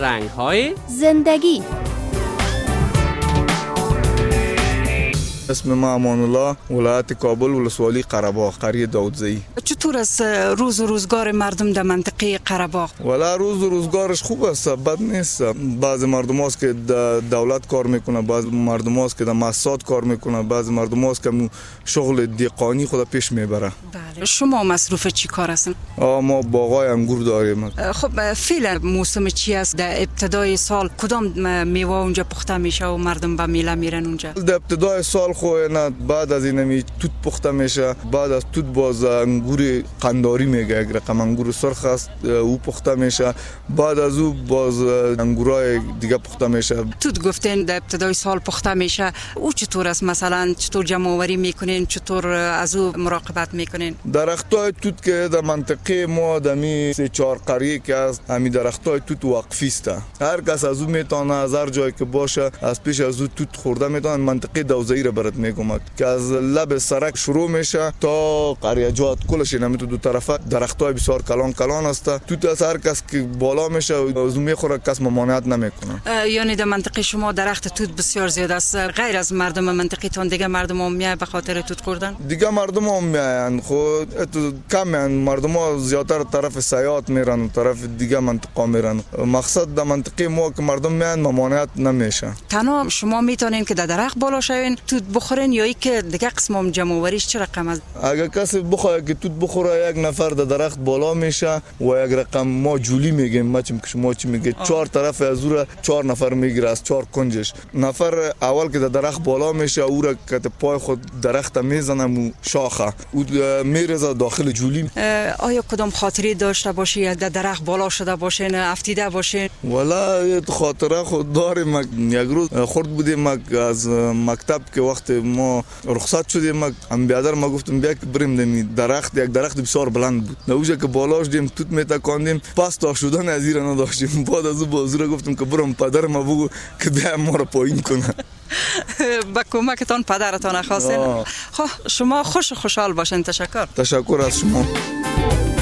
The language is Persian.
رنگ‌های زندگی. اسم ما امان الله، ولایت کابل، ولسوالی قره‌باغ، قریه داودزایی. چطور است روز و روزگار مردم در منطقه قره‌باغ؟ والا روز و روزگارش خوب است، بد نیست. بعضی مردم هست که دولت کار میکنه، بعضی مردم هست که در مؤسسات کار میکنه، بعضی مردم هست که شغل دیقانی خود پیش میبره. بله. شما مصروف چی کار هستین؟ ما باغای انگور داریم. خب فعلا موسم چی است؟ در ابتدای سال کدام میوه اونجا پخته میشه و مردم به میله میرن اونجا؟ در ابتدای سال نه، بعد از این توت پخته میشه، بعد از توت باز انگور قنداری میگه، یک رقم انگور سرخ است او پخته میشه، بعد از او باز انگورای دیگه پخته میشه. توت گفتین در ابتدای سال پخته میشه، او چطور است؟ مثلا چطور جمع آوری میکنین، چطور از او مراقبت میکنین؟ درختای توت که در منطقه ما دمی 3-4 قریه که است، همین درختای توت وقفی است. هر کس از او میتونه از هر جایی که باشه از پیش از او توت خورده میتونه. منطقه دوزایی را برات میگم که از لب سرک شروع میشه تا قریه جات کلش نمیتو دو طرفه درختای بسیار کلان است. توت از هر کس که بالا میشه از اون میخوره، کس ممانعت نمیکنه. یعنی در منطقه شما درخت توت بسیار زیاد است. غیر از مردم منطقه تون دیگه مردم هم میای به خاطر توت خوردن؟ دیگه مردم هم میاین، خود کم میان. مردم ها زیاتر طرف سیاحت میرن، طرف دیگه منطقه میرن. مقصد در منطقه ما که مردم میان ممانعت نمیشه. تنها شما میتونین که در درخت بالا شوین توت بخورین یا که دیگه قسم جمع آوریش چه رقم است؟ اگه کسی بخواد که توت بخوره، یک نفر در درخت بالا میشه و یک رقم ما جولی میگیم، ما چی میگه 4 طرف از او 4 نفر میگیره از 4 کنجش. نفر اول که در درخت بالا میشه او را که پای خود درخت میزنه شاخه او میرزه داخل جولی. آیا کدام خاطری داشته باشی در درخت بالا شده باشین، افتیده باشین؟ والا خاطره خود داریم. یک روز خورد بودیم از مکتب که وقت ما رخصت شدیم، هم بیادر ما گفتم بیا که بریم دمی درخت. یک درخت بسیار بلند بود، نوجه که بالا شدیم توت میتکاندیم، پس تا شدن از این نداشتیم. بعد از اون بازور گفتم که برم پدر ما بگو که بیا ما را پایین کنه. با کمکتان پدرتان خواستین. خب شما خوشحال باشین. تشکر از شما.